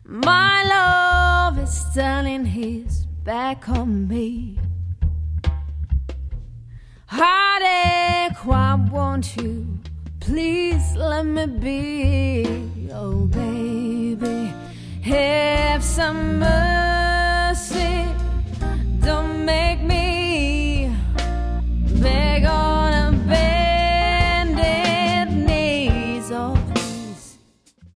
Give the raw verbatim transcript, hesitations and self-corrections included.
My love is turning his back on me. Heartache, why won't you please let me be? Oh baby, have some mercy.